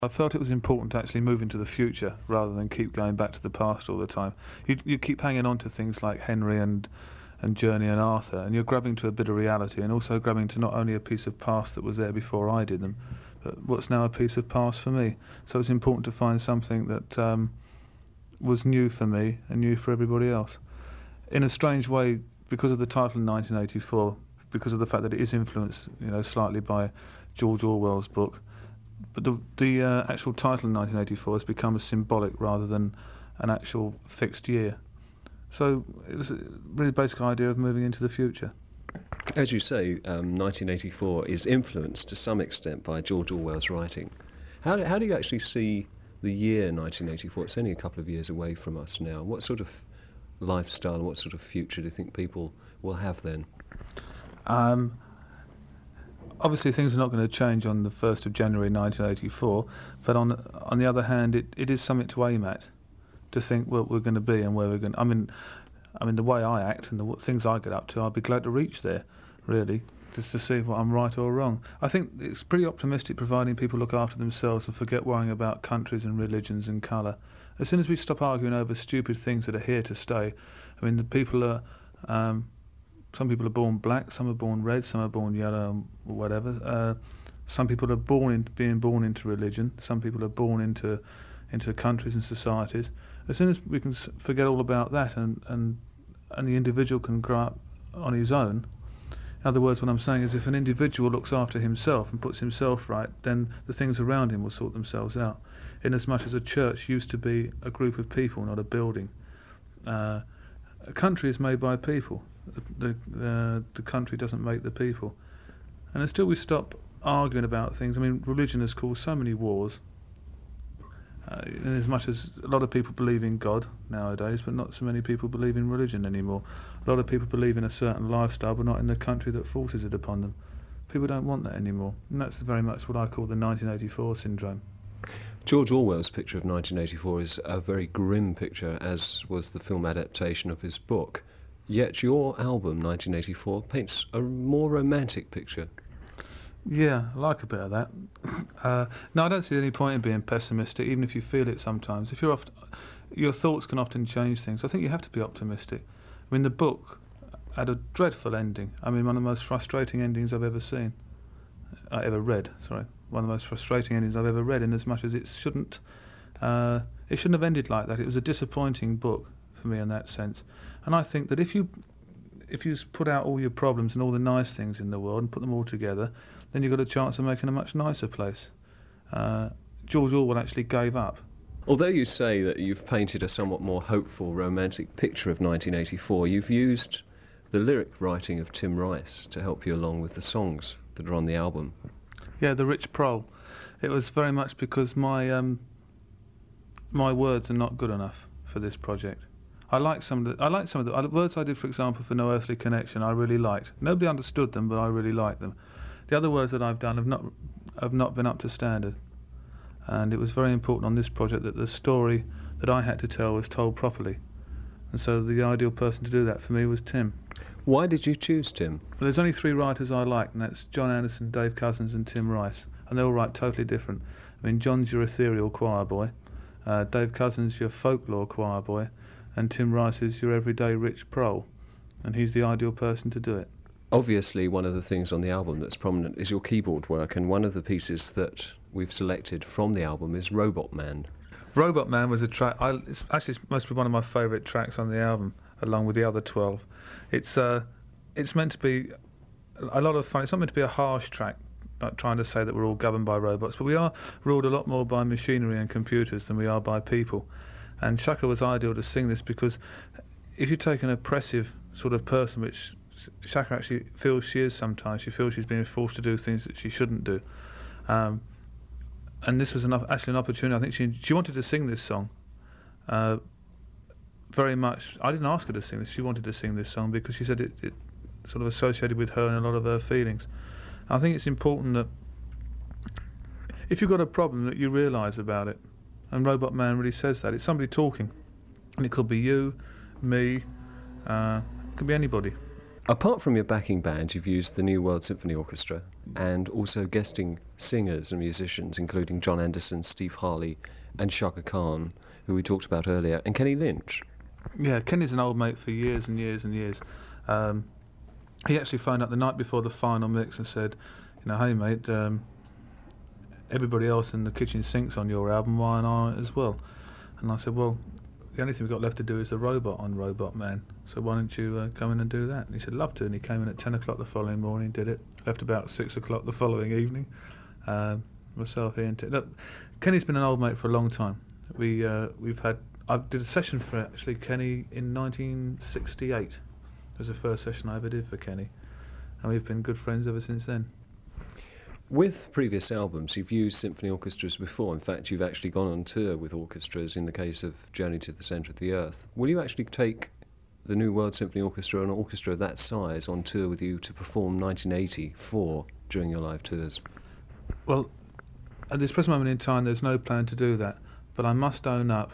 I felt it was important to actually move into the future rather than keep going back to the past all the time. You keep hanging on to things like Henry and Journey and Arthur, and you're grabbing to a bit of reality, and also grabbing to not only a piece of past that was there before I did them, but what's now a piece of past for me. So it's important to find something that was new for me and new for everybody else. In a strange way, because of the title in 1984, because of the fact that it is influenced, slightly by George Orwell's book, but the actual title in 1984 has become a symbolic rather than an actual fixed year. So it was a really basic idea of moving into the future. As you say, 1984 is influenced to some extent by George Orwell's writing. How do you actually see the year 1984? It's only a couple of years away from us now. What sort of lifestyle and what sort of future do you think people will have then? Obviously, things are not going to change on the 1st of January 1984, but on the other hand, it is something to aim at, to think what we're going to be and where we're going. I mean, the way I act and the things I get up to, I'd be glad to reach there, really, just to see if I'm right or wrong. I think it's pretty optimistic, providing people look after themselves and forget worrying about countries and religions and colour. As soon as we stop arguing over stupid things that are here to stay, I mean, the people are. Some people are born black, some are born red, some are born yellow, or whatever. Some people are being born into religion. Some people are born into countries and societies. As soon as we can forget all about that, and the individual can grow up on his own. In other words, what I'm saying is, if an individual looks after himself and puts himself right, then the things around him will sort themselves out. Inasmuch as a church used to be a group of people, not a building. A country is made by people. The country doesn't make the people. And until we stop arguing about things, I mean, religion has caused so many wars. In as much as a lot of people believe in God nowadays, but not so many people believe in religion anymore. A lot of people believe in a certain lifestyle, but not in the country that forces it upon them. People don't want that anymore. And that's very much what I call the 1984 syndrome. George Orwell's picture of 1984 is a very grim picture, as was the film adaptation of his book. Yet your album, 1984, paints a more romantic picture. Yeah, I like a bit of that. No, I don't see any point in being pessimistic, even if you feel it sometimes. If your thoughts can often change things. I think you have to be optimistic. I mean, the book had a dreadful ending. I mean, one of the most frustrating endings I've ever seen. One of the most frustrating endings I've ever read, in as much as it shouldn't have ended like that. It was a disappointing book for me in that sense. And I think that if you put out all your problems and all the nice things in the world and put them all together, then you've got a chance of making a much nicer place. George Orwell actually gave up. Although you say that you've painted a somewhat more hopeful, romantic picture of 1984, you've used the lyric writing of Tim Rice to help you along with the songs that are on the album. Yeah, The Rich Prole. It was very much because my words are not good enough for this project. I like some of the words I did, for example, for No Earthly Connection. I really liked. Nobody understood them, but I really liked them. The other words that I've done have not been up to standard, and it was very important on this project that the story that I had to tell was told properly. And so the ideal person to do that for me was Tim. Why did you choose Tim? Well, there's only three writers I like, and that's John Anderson, Dave Cousins, and Tim Rice, and they all write totally different. I mean, John's your ethereal choir boy, Dave Cousins your folklore choir boy, and Tim Rice is your everyday rich prole, and he's the ideal person to do it. Obviously, one of the things on the album that's prominent is your keyboard work, and one of the pieces that we've selected from the album is Robot Man. Robot Man was a track, it's must be one of my favourite tracks on the album, along with the other 12. It's meant to be a lot of fun. It's not meant to be a harsh track, not trying to say that we're all governed by robots, but we are ruled a lot more by machinery and computers than we are by people. And Chaka was ideal to sing this because if you take an oppressive sort of person, which Chaka actually feels she is sometimes, she feels she's being forced to do things that she shouldn't do. And this was actually an opportunity. I think she wanted to sing this song very much. I didn't ask her to sing this. She wanted to sing this song because she said it sort of associated with her and a lot of her feelings. I think it's important that if you've got a problem, that you realise about it. And Robot Man really says that. It's somebody talking. And it could be you, me, it could be anybody. Apart from your backing band, you've used the New World Symphony Orchestra and also guesting singers and musicians, including John Anderson, Steve Harley, and Shaka Khan, who we talked about earlier, and Kenny Lynch. Yeah, Kenny's an old mate for years and years and years. He actually phoned up the night before the final mix and said, hey mate, everybody else in the kitchen sink's on your album, why aren't I on it as well? And I said, well, the only thing we've got left to do is the robot on Robot Man, so why don't you come in and do that? And he said, love to, and he came in at 10 o'clock the following morning, did it, left about 6 o'clock the following evening. Myself, Ian, look, Kenny's been an old mate for a long time. I did a session for actually Kenny in 1968. It was the first session I ever did for Kenny, and we've been good friends ever since then. With previous albums, you've used symphony orchestras before. In fact, you've actually gone on tour with orchestras in the case of Journey to the Centre of the Earth. Will you actually take the New World Symphony Orchestra, an orchestra of that size, on tour with you to perform 1984 during your live tours? Well, at this present moment in time, there's no plan to do that, but I must own up.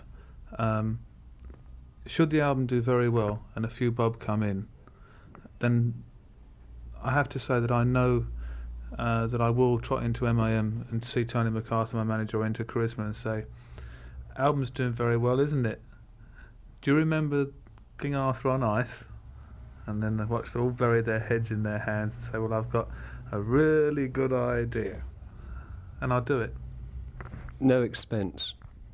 Should the album do very well and a few bob come in, then I have to say that I know that I will trot into MAM and see Tony MacArthur, my manager, enter Charisma and say, album's doing very well, isn't it? Do you remember King Arthur on Ice? And then they watch them all bury their heads in their hands and say, well, I've got a really good idea. And I'll do it. No expense?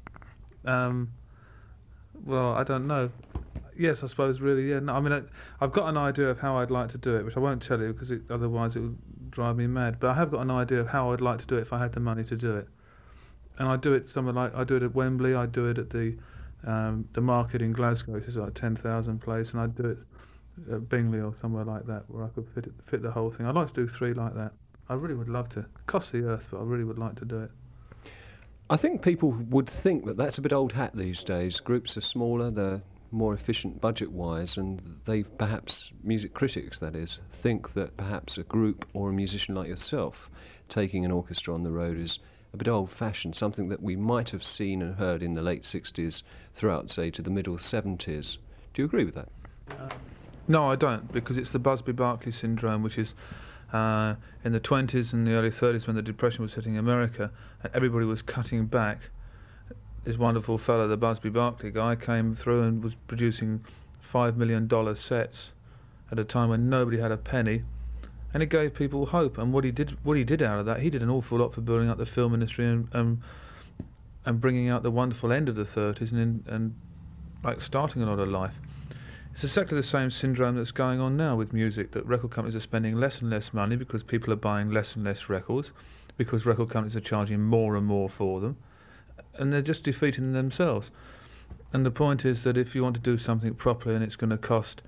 Well, I don't know. Yes, I suppose really, yeah. No, I mean, I've got an idea of how I'd like to do it, which I won't tell you because otherwise it would drive me mad. But I have got an idea of how I'd like to do it if I had the money to do it. And I do it somewhere like, I do it at Wembley, I do it at the market in Glasgow, which is like 10,000 place, and I do it at Bingley or somewhere like that where I could fit the whole thing. I'd like to do 3 like that. I really would love to. It costs the earth, but I really would like to do it. I think people would think that that's a bit old hat these days. Groups are smaller, they're more efficient budget-wise, and they perhaps, music critics that is, think that perhaps a group or a musician like yourself taking an orchestra on the road is a bit old-fashioned, something that we might have seen and heard in the late 60s throughout, say, to the middle 70s. Do you agree with that? No, I don't, because it's the Busby-Berkeley syndrome, which is in the 20s and the early 30s when the Depression was hitting America and everybody was cutting back. This wonderful fellow, the Busby-Berkeley guy, came through and was producing $5 million sets at a time when nobody had a penny, and it gave people hope. And what he did out of that, he did an awful lot for building up the film industry and bringing out the wonderful end of the 30s and like starting a lot of life. It's exactly the same syndrome that's going on now with music, that record companies are spending less and less money because people are buying less and less records, because record companies are charging more and more for them, and they're just defeating themselves. And the point is that if you want to do something properly and it's going to cost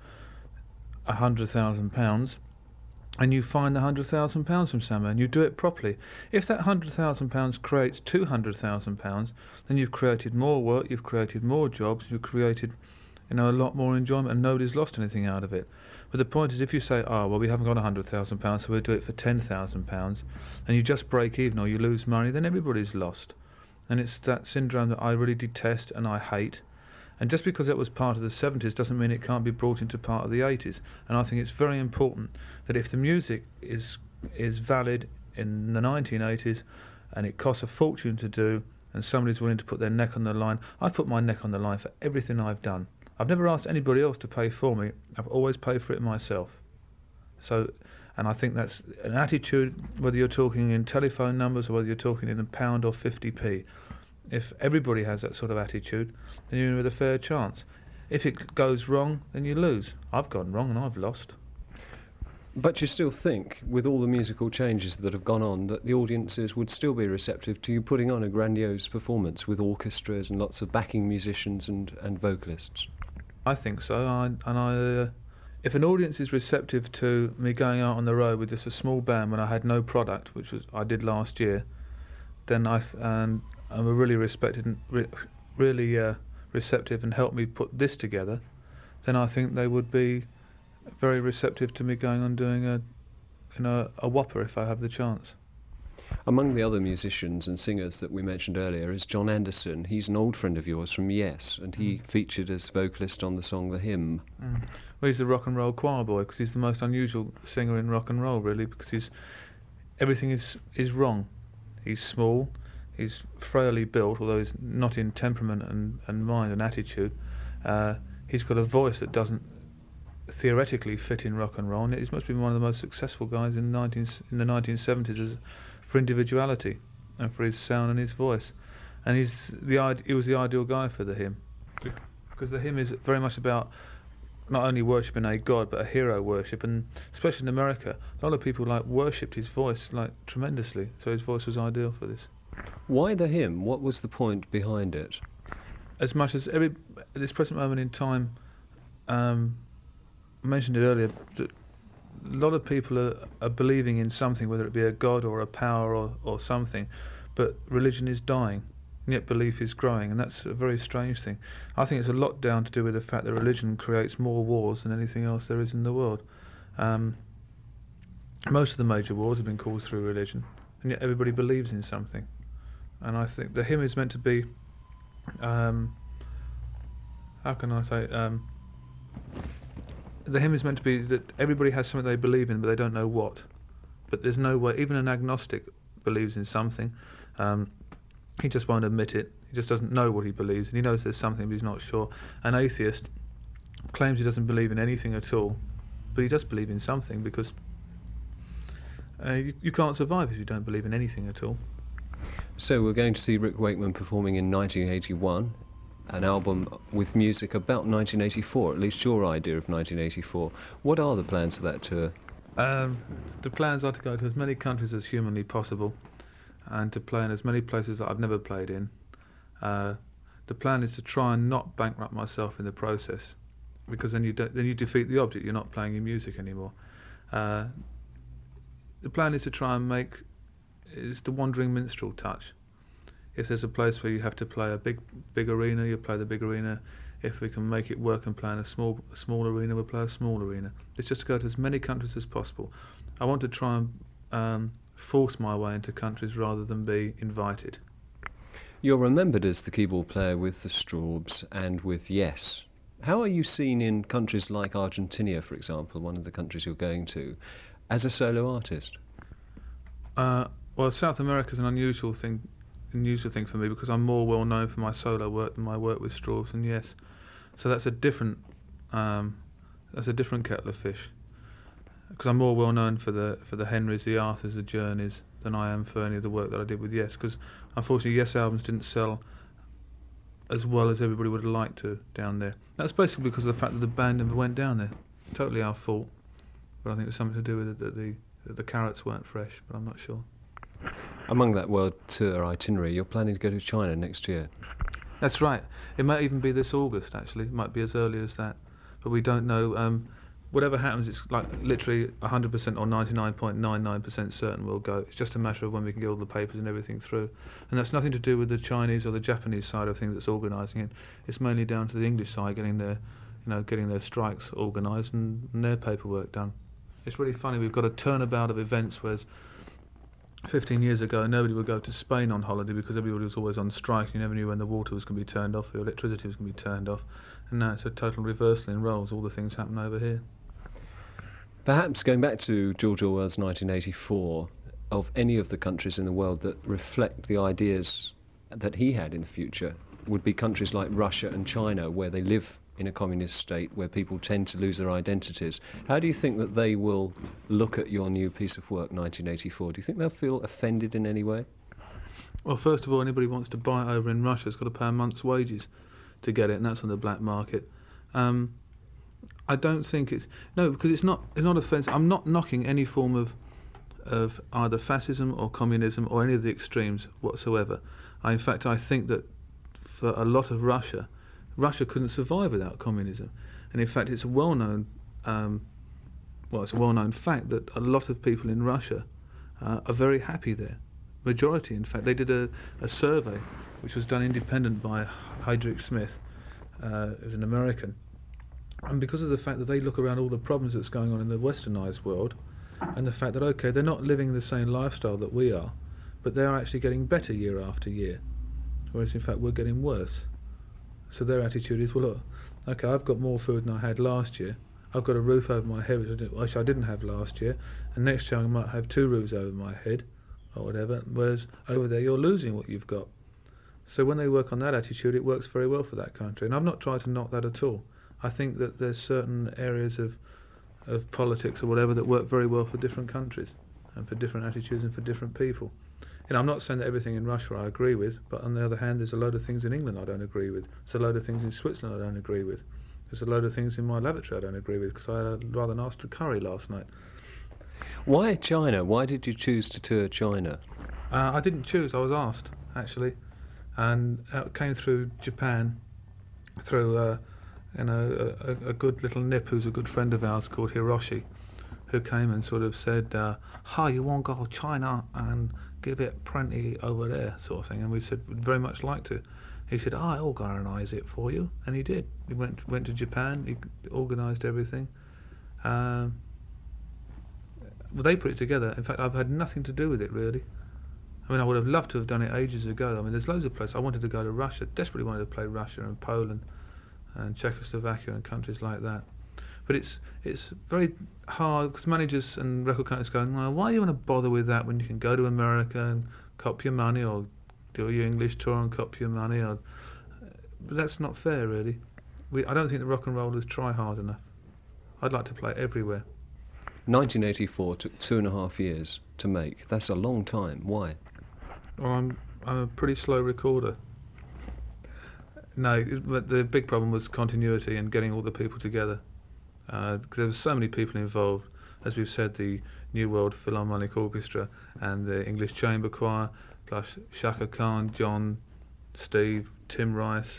£100,000, and you find the £100,000 from somewhere and you do it properly, if that £100,000 creates £200,000, then you've created more work, you've created more jobs, you've created a lot more enjoyment, and nobody's lost anything out of it. But the point is, if you say, we haven't got £100,000, so we'll do it for £10,000, and you just break even or you lose money, then everybody's lost. And it's that syndrome that I really detest and I hate. And just because it was part of the 70s doesn't mean it can't be brought into part of the 80s. And I think it's very important that if the music is valid in the 1980s and it costs a fortune to do, and somebody's willing to put their neck on the line, I've put my neck on the line for everything I've done. I've never asked anybody else to pay for me. I've always paid for it myself. And I think that's an attitude, whether you're talking in telephone numbers or whether you're talking in £1 or 50p. If everybody has that sort of attitude, then you're in with a fair chance. If it goes wrong, then you lose. I've gone wrong and I've lost. But you still think, with all the musical changes that have gone on, that the audiences would still be receptive to you putting on a grandiose performance with orchestras and lots of backing musicians and vocalists? I think so. If an audience is receptive to me going out on the road with just a small band when I had no product, which was I did last year, then I'm really receptive and helped me put this together, then I think they would be very receptive to me going on doing a whopper if I have the chance. Among the other musicians and singers that we mentioned earlier is John Anderson. He's an old friend of yours from Yes, and he featured as vocalist on the song The Hymn. Well, he's the rock and roll choir boy because he's the most unusual singer in rock and roll, really, because everything is wrong. He's small, he's frailly built, although he's not in temperament and mind and attitude. He's got a voice that doesn't theoretically fit in rock and roll, and he's must be one of the most successful guys in the 1970s for individuality and for his sound and his voice. And he was the ideal guy for The Hymn, because The Hymn is very much about not only worshipping a god but a hero worship, and especially in America, a lot of people worshipped his voice tremendously. So his voice was ideal for this. Why The Hymn? What was the point behind it? As much as at this present moment in time, I mentioned it earlier, that a lot of people are believing in something, whether it be a god or a power or something, but religion is dying, and yet belief is growing, and that's a very strange thing. I think it's a lot down to do with the fact that religion creates more wars than anything else there is in the world. Most of the major wars have been caused through religion, and yet everybody believes in something. And I think The Hymn is meant to be, how can I say, The Hymn is meant to be that everybody has something they believe in, but they don't know what. But there's no way, even an agnostic believes in something. He just won't admit it. He just doesn't know what he believes, and he knows there's something, but he's not sure. An atheist claims he doesn't believe in anything at all, but he does believe in something, because you can't survive if you don't believe in anything at all. So we're going to see Rick Wakeman performing in 1981. An album with music about 1984, at least your idea of 1984. What are the plans for that tour? The plans are to go to as many countries as humanly possible, and to play in as many places that I've never played in. The plan is to try and not bankrupt myself in the process, because then you defeat the object. You're not playing your music anymore. The plan is to try and make is the wandering minstrel touch. If there's a place where you have to play a big arena, you play the big arena. If we can make it work and play in a small arena, we'll play a small arena. It's just to go to as many countries as possible. I want to try and force my way into countries rather than be invited. You're remembered as the keyboard player with the Strawbs and with Yes. How are you seen in countries like Argentina, for example, one of the countries you're going to, as a solo artist? Well, South America is an unusual thing for me, because I'm more well known for my solo work than my work with Strawbs and Yes. So that's a different kettle of fish, because I'm more well known for the Henrys, the Arthurs, the Journeys than I am for any of the work that I did with Yes, because unfortunately Yes albums didn't sell as well as everybody would have liked to down there. That's basically because of the fact that the band never went down there. Totally our fault, but I think it was something to do with it that the carrots weren't fresh, but I'm not sure. Among that world tour itinerary, you're planning to go to China next year. That's right. It might even be this August, actually. It might be as early as that. But we don't know. Whatever happens, it's literally 100% or 99.99% certain we'll go. It's just a matter of when we can get all the papers and everything through. And that's nothing to do with the Chinese or the Japanese side of things that's organising it. It's mainly down to the English side getting their strikes organised and their paperwork done. It's really funny. We've got a turnabout of events, whereas 15 years ago, nobody would go to Spain on holiday because everybody was always on strike. You never knew when the water was going to be turned off, the electricity was going to be turned off. And now it's a total reversal in roles. All the things happen over here. Perhaps going back to George Orwell's 1984, of any of the countries in the world that reflect the ideas that he had in the future, would be countries like Russia and China, where they live in a communist state, where people tend to lose their identities. How do you think that they will look at your new piece of work, 1984? Do you think they'll feel offended in any way? Well, first of all, anybody who wants to buy it over in Russia has got to pay a month's wages to get it, and that's on the black market. I don't think because it's not offensive. I'm not knocking any form of either fascism or communism or any of the extremes whatsoever. In fact, I think that for a lot of Russia couldn't survive without communism, and in fact, it's a well-known fact that a lot of people in Russia are very happy there. Majority, in fact. They did a survey which was done independent by Heydrich Smith, who's an American, and because of the fact that they look around all the problems that's going on in the westernized world, and the fact that they're not living the same lifestyle that we are, but they are actually getting better year after year, whereas in fact we're getting worse. So their attitude is, well, look, okay, I've got more food than I had last year. I've got a roof over my head, which I didn't have last year, and next year I might have 2 roofs over my head, or whatever, whereas over there you're losing what you've got. So when they work on that attitude, it works very well for that country. And I've not tried to knock that at all. I think that there's certain areas of politics or whatever that work very well for different countries and for different attitudes and for different people. I'm not saying that everything in Russia I agree with, but on the other hand, there's a load of things in England I don't agree with. There's a load of things in Switzerland I don't agree with. There's a load of things in my lavatory I don't agree with, because I had a rather nasty curry last night. Why China? Why did you choose to tour China? I didn't choose, I was asked, actually. And it came through Japan, through a good little nip who's a good friend of ours called Hiroshi, who came and sort of said, hi, you want to go to China and give it plenty over there, sort of thing. And we said, we'd very much like to. He said, I'll organise it for you. And he did. He went to Japan, he organised everything. Well, they put it together. In fact, I've had nothing to do with it, really. I mean, I would have loved to have done it ages ago. I mean, there's loads of places. I wanted to go to Russia, desperately wanted to play Russia and Poland and Czechoslovakia and countries like that. But it's very hard, because managers and record companies going, well, why do you want to bother with that when you can go to America and cop your money, or do your English tour and cop your money? But that's not fair, really. I don't think the rock and rollers try hard enough. I'd like to play everywhere. 1984 took 2.5 years to make. That's a long time. Why? Well, I'm a pretty slow recorder. No, but the big problem was continuity and getting all the people together. Because there were so many people involved. As we've said, the New World Philharmonic Orchestra and the English Chamber Choir, plus Chaka Khan, John, Steve, Tim Rice,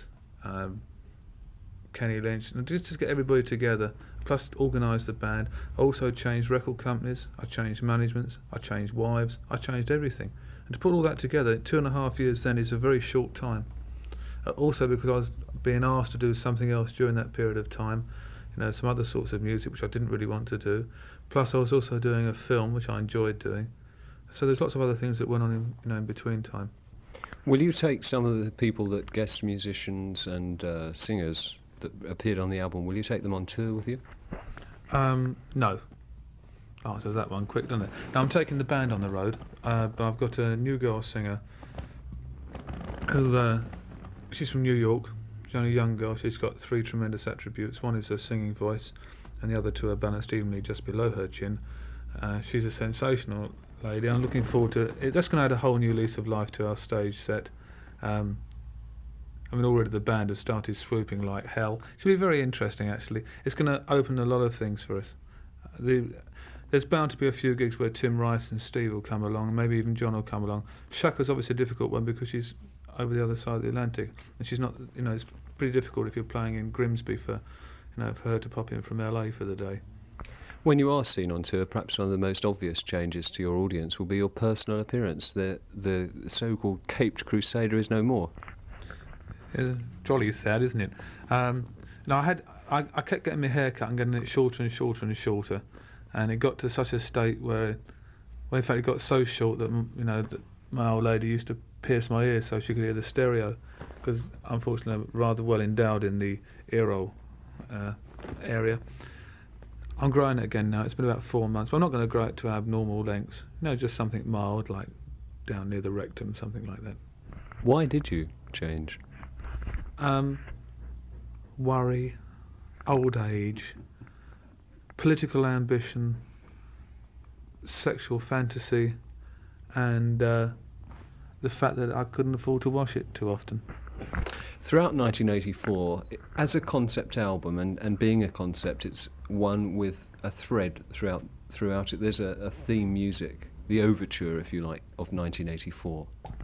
Kenny Lynch, and just to get everybody together, plus organise the band. I also changed record companies, I changed managements, I changed wives, I changed everything. And to put all that together, 2.5 years then is a very short time. Also because I was being asked to do something else during that period of time, some other sorts of music which I didn't really want to do. Plus I was also doing a film which I enjoyed doing. So there's lots of other things that went on in between time. Will you take some of the people that guest musicians and singers that appeared on the album, will you take them on tour with you? No. Answers that one quick, doesn't it? Now I'm taking the band on the road, but I've got a new girl singer who, she's from New York. She's only a young girl. She's got 3 tremendous attributes. One is her singing voice, and the other 2 are balanced evenly just below her chin. She's a sensational lady. I'm looking forward to it. That's going to add a whole new lease of life to our stage set. Already the band has started swooping like hell. It's going to be very interesting, actually. It's going to open a lot of things for us. There's bound to be a few gigs where Tim Rice and Steve will come along, and maybe even John will come along. Shaka's obviously a difficult one because she's over the other side of the Atlantic, and she's not. It's pretty difficult if you're playing in Grimsby for her to pop in from LA for the day. When you are seen on tour, perhaps one of the most obvious changes to your audience will be your personal appearance. The so-called caped crusader is no more. It's jolly sad, isn't it? I kept getting my hair cut and getting it shorter and shorter and shorter, and it got to such a state where in fact it got so short that that my old lady used to pierce my ears so she could hear the stereo, because unfortunately I'm rather well endowed in the earhole area. I'm growing it again now. It's been about 4 months, but I'm not going to grow it to abnormal lengths. Just something mild, like down near the rectum, something like that. Why did you change? Worry, old age, political ambition, sexual fantasy, and the fact that I couldn't afford to wash it too often. Throughout 1984, as a concept album, and being a concept, it's one with a thread throughout it. There's a theme music, the overture, if you like, of 1984.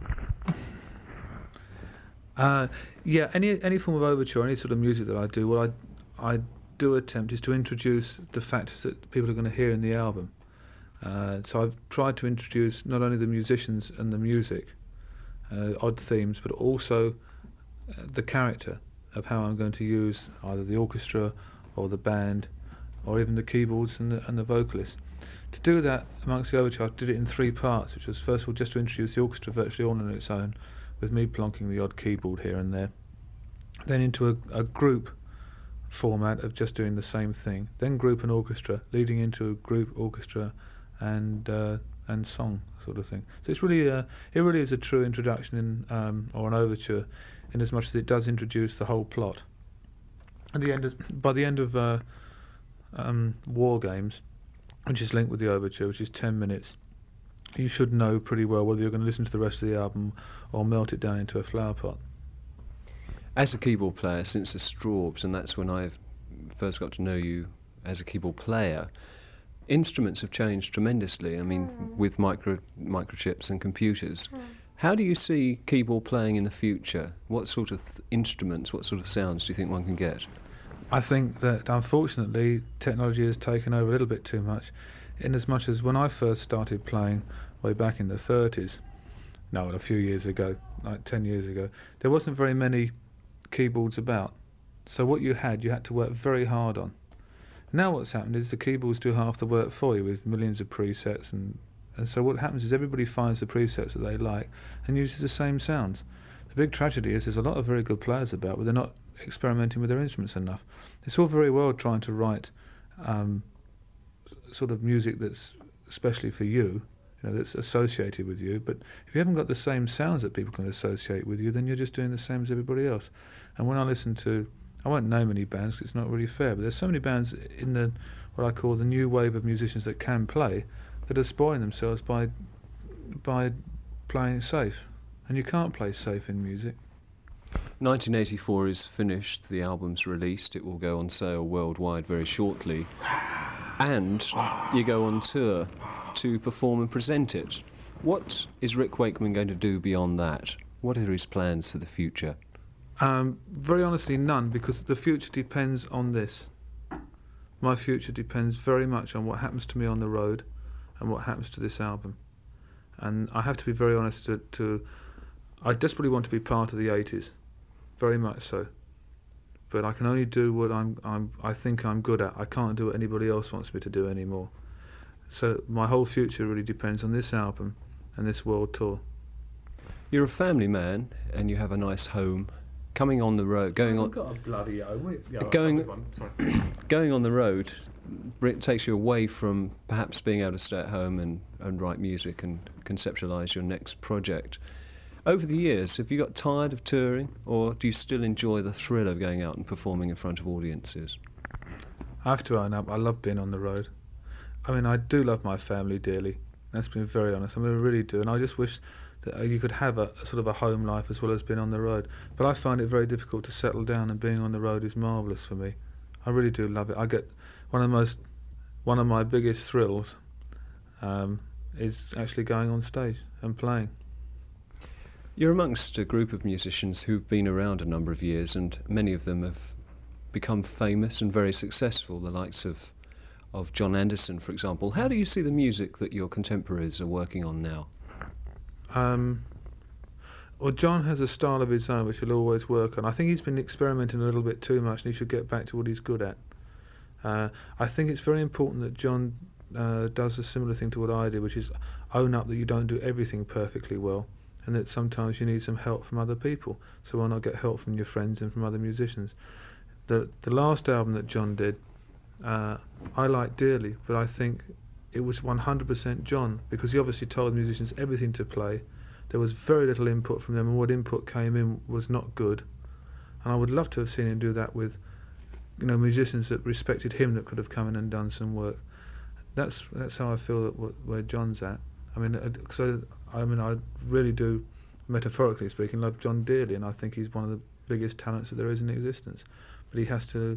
Any form of overture, any sort of music that I do, what I do attempt is to introduce the factors that people are going to hear in the album. So I've tried to introduce not only the musicians and the music, odd themes, but also the character of how I'm going to use either the orchestra or the band or even the keyboards and the vocalists. To do that amongst the overture, I did it in 3 parts, which was first of all just to introduce the orchestra virtually all on its own, with me plonking the odd keyboard here and there. Then into a group format of just doing the same thing. Then group and orchestra, leading into a group, orchestra, and song sort of thing. So it's really it really is a true introduction or an overture, in as much as it does introduce the whole plot. By the end of War Games, which is linked with the overture, which is 10 minutes, you should know pretty well whether you're going to listen to the rest of the album or melt it down into a flower pot. As a keyboard player, since the Strawbs, and that's when I first got to know you as a keyboard player, instruments have changed tremendously. I mean, with microchips and computers. How do you see keyboard playing in the future? What sort of instruments, what sort of sounds do you think one can get? I think that unfortunately technology has taken over a little bit too much, in as much as when I first started playing way back in the 30s, no, a few years ago, like 10 years ago, there wasn't very many keyboards about. So what you had to work very hard on. Now what's happened is the keyboards do half the work for you with millions of presets, and so what happens is everybody finds the presets that they like and uses the same sounds. The big tragedy is there's a lot of very good players about, but they're not experimenting with their instruments enough. It's all very well trying to write sort of music that's especially for you, that's associated with you, but if you haven't got the same sounds that people can associate with you, then you're just doing the same as everybody else. And when I listen to, I won't name any bands because it's not really fair, but there's so many bands in what I call the new wave of musicians that can play, that are spoiling themselves by playing safe. And you can't play safe in music. 1984 is finished, the album's released, it will go on sale worldwide very shortly, and you go on tour to perform and present it. What is Rick Wakeman going to do beyond that? What are his plans for the future? Very honestly, none, because the future depends on this. My future depends very much on what happens to me on the road and what happens to this album. And I have to be very honest I desperately want to be part of the 80s, very much so. But I can only do what I think I'm good at. I can't do what anybody else wants me to do anymore. So my whole future really depends on this album and this world tour. You're a family man and you have a nice home. Coming on the road, going on. I've got a bloody home. Yeah, going on the road, it takes you away from perhaps being able to stay at home and write music and conceptualise your next project. Over the years, have you got tired of touring, or do you still enjoy the thrill of going out and performing in front of audiences? I have to own up, I love being on the road. I mean, I do love my family dearly. Let's be very honest. I mean, I really do, and I just wish that you could have a sort of a home life as well as being on the road. But I find it very difficult to settle down, and being on the road is marvellous for me. I really do love it. I get one of my biggest thrills is actually going on stage and playing. You're amongst a group of musicians who've been around a number of years, and many of them have become famous and very successful, the likes of John Anderson, for example. How do you see the music that your contemporaries are working on now? Well, John has a style of his own which he'll always work on. I think he's been experimenting a little bit too much, and he should get back to what he's good at. I think it's very important that John does a similar thing to what I do, which is own up that you don't do everything perfectly well, and that sometimes you need some help from other people. So why not get help from your friends and from other musicians? The last album that John did, I like dearly, but I think it was 100% John, because he obviously told musicians everything to play. There was very little input from them, and what input came in was not good. And I would love to have seen him do that with, musicians that respected him, that could have come in and done some work. That's how I feel that where John's at. I really do, metaphorically speaking, love John dearly, and I think he's one of the biggest talents that there is in existence. But he has to.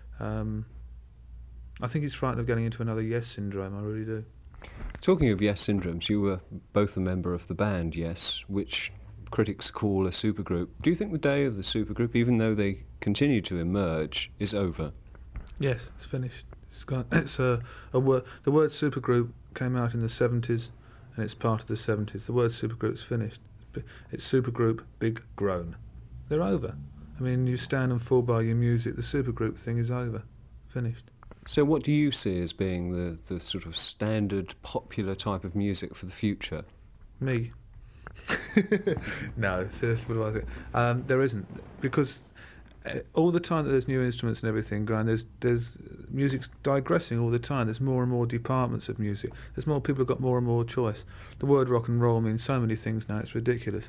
I think he's frightened of getting into another Yes syndrome. I really do. Talking of Yes syndromes, you were both a member of the band Yes, which critics call a supergroup. Do you think the day of the supergroup, even though they continue to emerge, is over? Yes, it's finished. It's gone. It's a word. The word supergroup came out in the 70s, and it's part of the 70s. The word supergroup's finished. It's supergroup, big, grown. They're over. I mean, you stand and fall by your music. The supergroup thing is over. Finished. So what do you see as being the sort of standard popular type of music for the future? Me. No, seriously, what do I think? There isn't, because all the time that there's new instruments and everything going, there's music's digressing all the time. There's more and more departments of music. There's more people have got more and more choice. The word rock and roll means so many things now. It's ridiculous.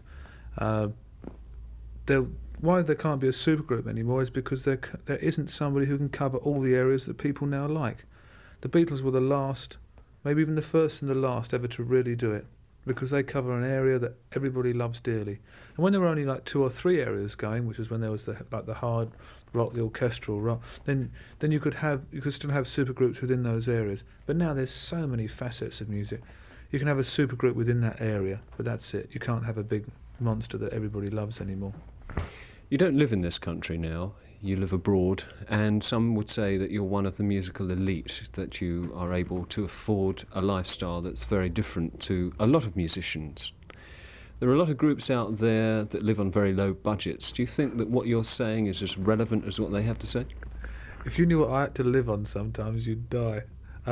Why there can't be a supergroup anymore is because there isn't somebody who can cover all the areas that people now like. The Beatles were the last, maybe even the first and the last ever to really do it, because they cover an area that everybody loves dearly. And when there were only like 2 or 3 areas going, which is when there was the hard rock, the orchestral rock, then you could still have supergroups within those areas. But now there's so many facets of music. You can have a supergroup within that area, but that's it. You can't have a big monster that everybody loves anymore. You don't live in this country now, you live abroad, and some would say that you're one of the musical elite, that you are able to afford a lifestyle that's very different to a lot of musicians. There are a lot of groups out there that live on very low budgets. Do you think that what you're saying is as relevant as what they have to say? If you knew what I had to live on sometimes, you'd die.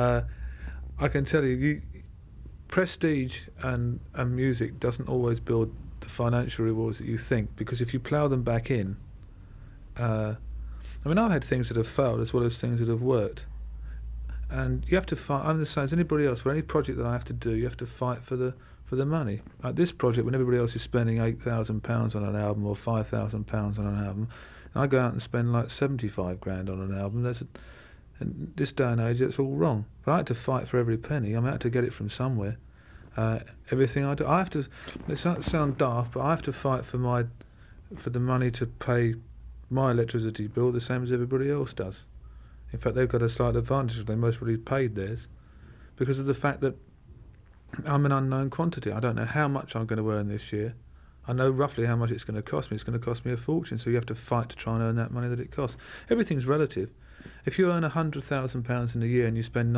I can tell you, prestige and music doesn't always build the financial rewards that you think, because if you plough them back in, I've had things that have failed as well as things that have worked, and you have to fight. I'm the same as anybody else. For any project that I have to do, you have to fight for the money. Like this project, when everybody else is spending £8,000 on an album or £5,000 on an album, and I go out and spend like 75 grand on an album. In this day and age, that's all wrong. But I had to fight for every penny. I had to get it from somewhere. Everything I do, I have to. It sounds daft, but I have to fight for the money to pay my electricity bill the same as everybody else does. In fact, they've got a slight advantage. They most probably paid theirs because of the fact that I'm an unknown quantity. I don't know how much I'm going to earn this year. I know roughly how much it's going to cost me. It's going to cost me a fortune. So you have to fight to try and earn that money that it costs. Everything's relative. If you earn £100,000 in a year and you spend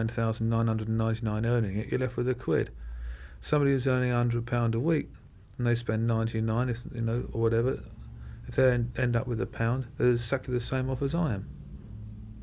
99,999 earning it, you're left with £1. Somebody who's earning £100 a week and they spend 99, or whatever, if they end up with £1, they're exactly the same off as I am.